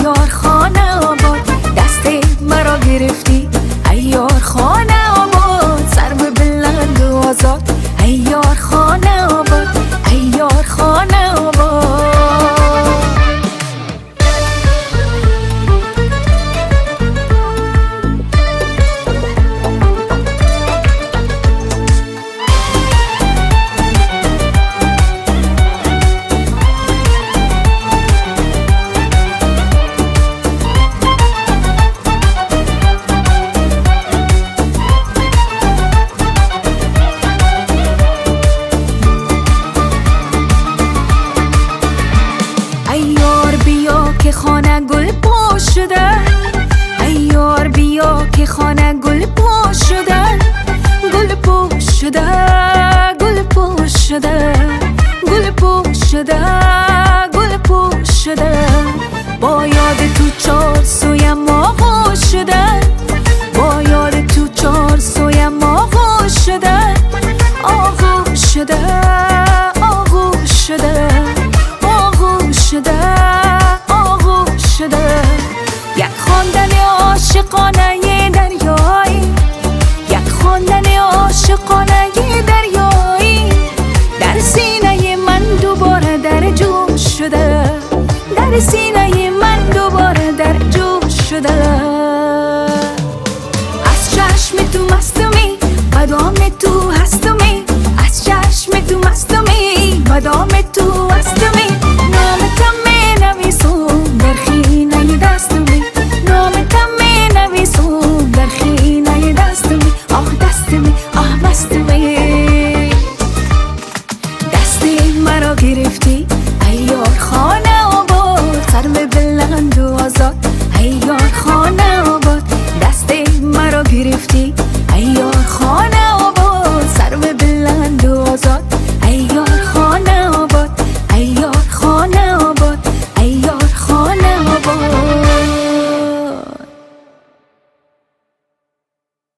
یار خانه آباد، دست مرا گرفتی ای یار خانه آباد، سر به بلند و آزاد ای یار خانه آباد، ای یار خانه آباد. که خانه گل پوش شده، ای یار بیا که خانه گل پوش شده، گل پوش شده، گل پوش شده، گل پوش شده، گل پوش شده. با یاد تو چار سویم آغوش شده، با یاد تو چار سویم آغوش شده، آغوش شده، آغوش شده، آغوش شده، یک خواندن عاشقانه دریایی، یک خواندن عاشقانه دریایی، در سینه من دوباره در جوش شده، در سینه من دوباره در جوش شده. از چشم تو مستمی بدام تو هستمی، از چشم تو مستمی بدام تو هستمی، نامتم می نویسم در خینه دستمی، نامتم می نویسم در خینه دستمی، آه دستمی، آه مستمی. دستی مرا گرفتی ای یار خانه آباد، سر به بلند و آزاد ای یار خانه